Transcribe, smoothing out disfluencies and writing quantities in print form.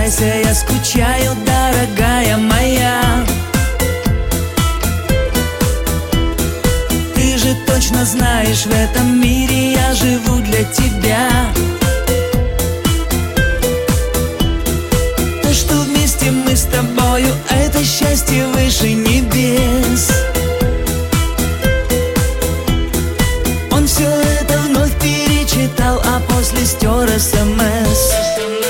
признайся, я скучаю, дорогая моя. Ты же точно знаешь, в этом мире я живу для тебя.